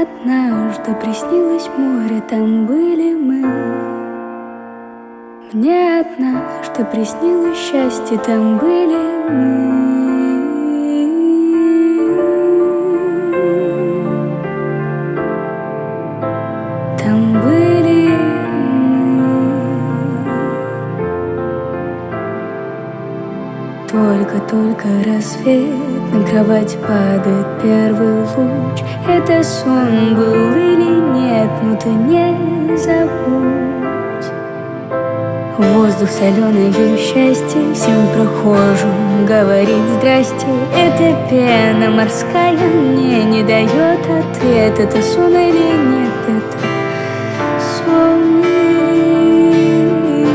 однажды приснилось море, там были мы. Мне однажды приснилось счастье, там были мы. Там были мы. Только-только рассвет, на кровать падает первый луч. Это сон был или нет, ну ты не забудь. Воздух соленое счастье, всем прохожим говорит здрасте. Эта пена морская мне не дает ответ. Это сон или нет, это сон или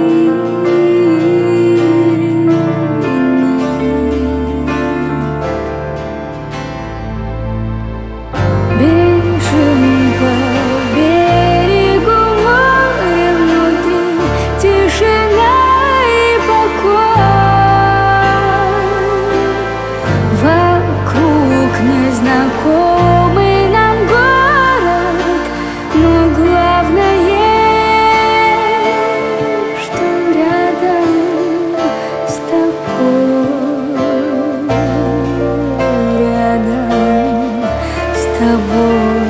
нет. Бежим по берегу моря, внутри тишина и покой. Вокруг незнакомый нам город, но главное, что рядом с тобой, рядом с тобой.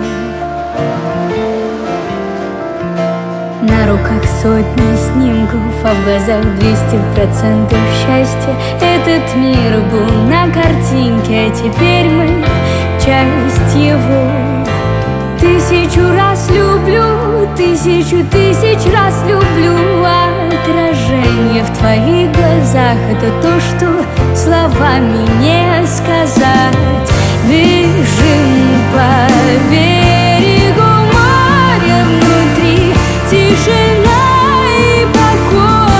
На руках сотни снимков, а в глазах 200% счастья. Этот мир был на картинке, а теперь мы часть его. 1000 раз люблю, 1000 раз люблю. Отражение в твоих глазах — это то, что словами не сказать. Бежим по берегу моря, внутри тишина и покой.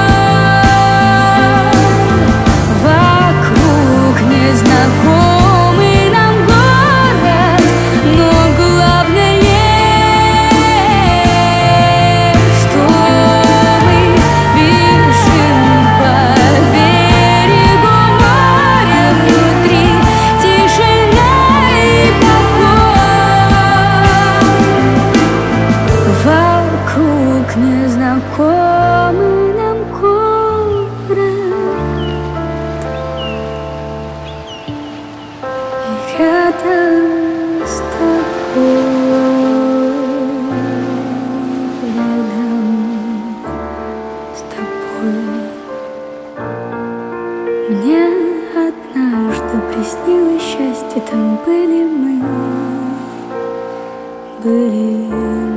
Вокруг незнакомый нам город, но главное, что мы бежим по берегу моря, внутри тишина и покой. Вокруг незнакомый нам город, и рядом с тобой, рядом с тобой. Мне однажды приснилось счастье, там были мы, были мы.